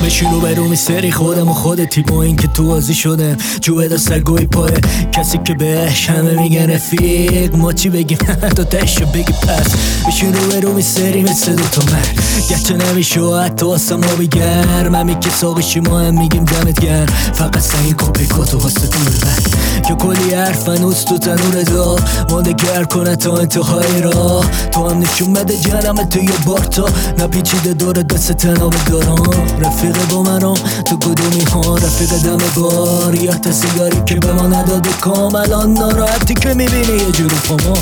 بشین رو برو میسری خودم و خودتی با این که تو بازی شده جوه دا سرگوی پای کسی که بهش همه میگن رفیق ما چی بگیم تا تشو بگی پس بشین رو برو میسری مثل دوتا مرد گرچه نمیشه حتی واسه ما بگرم همی که ساقشی ما هم میگیم دمت گرم فقط سنگی کپیکاتو واسه دور بر که کلی حرف هنوز تو تنور دا مانده گر کنه تا انتهای راه تو هم نشون بده جنم تو یه بار تا نپیچیده دور دست تناب دارم رفیق با منم تو کدومی ها رفیق دم بار یا تا سیگاری که به ما نداده کام الان ناراحتی که میبینی یه جوری پاما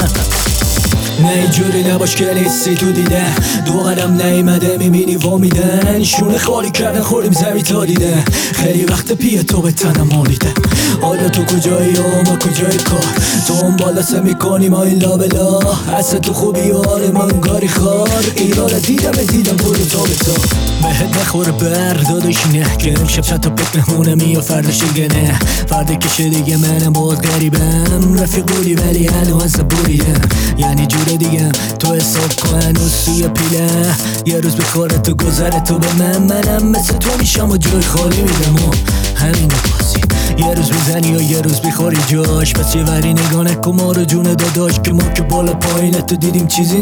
نه اینجوری نباش که نیستی تو دیده دو قدم نیمده میبینی وامیدن شونه خالی کردن خوردیم زمین تا دیده خیلی وقت پیه تو به تنم مالیده حالا تو کجایی و ما کجای کار تو اون بالا سه میکنی ما این لابلا حس تو خوبی آره من گاری خار ایران دیدم برو تا به تا بهت نخور بردادش نه که امشب چند تا پک نمونه می و فردش دیگه نه فرده کشه دیگه منم باید غریبم رفیق بودی ولی هنو از بریدم یعنی جور دیگه تو حساب کن هنوز توی پیله یه روز بخوره تو گذره تو به منم مثل تو میشم و جای خالی میدم و همین بازی یه روز میزنی یا یه روز بخوری جاش پس یه وری نگاه نکن ما رو جون داداش که ما که بالا پایینه تو دیدیم چیزی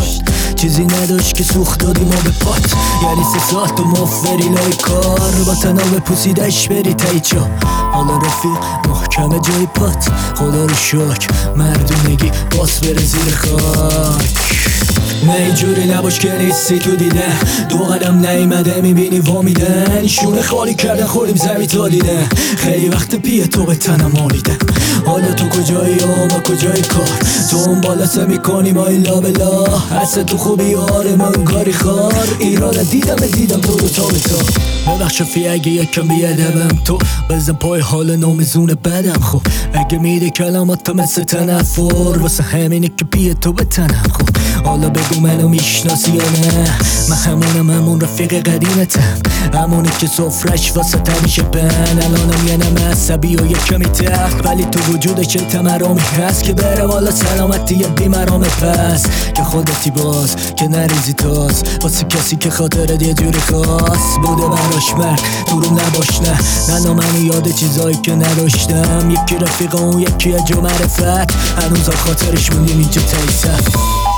نداشت که سوخت دادیم ما به پات یعنی 3 ساعت و مفری لای کار با تناب پوسیدش بری تایچا حالا رفیق محکم جای پات خدا رو شکر مردونگی باس بره زیر خاک نه اینجوری نباش که نیستی تو دیده دو قدم نیمده میبینی وامیدن شونه خالی کردن خوردیم زمین تا دیده خیلی وقت پیه تو به تنم مالیده حالا تو کجایی و ما کجای کار تو اون بالا سه میکنی ما این لابلا حس تو خوبی آره من گاری خار ایران دیدم برو تا به تا ببخش فی اگه یکم بیادبم تو بزن پای حال نومزون بدم خوب اگه میده کلمات مثل تنفر واسه همینه که پیه تو به تنم خوب حالا بگو منو میشناسی یا نه من همون رفیق قدیمتم همونی که صفرش واسه تمیشه بن الانم یه نم عصبی و یه کمی تخت ولی تو وجودش چه تمرامی هست که بره والا سلامتی یه بیمرام پس که خودتی باز که نریزی تاز واسه کسی که خاطرت یه جوری خاص بوده براش مرد تو رو نباش نه منو یاد چیزایی که نداشتم یکی رفیق اون یکی اجو معرفت هنوز خاطرش موندیم اینجا تیسف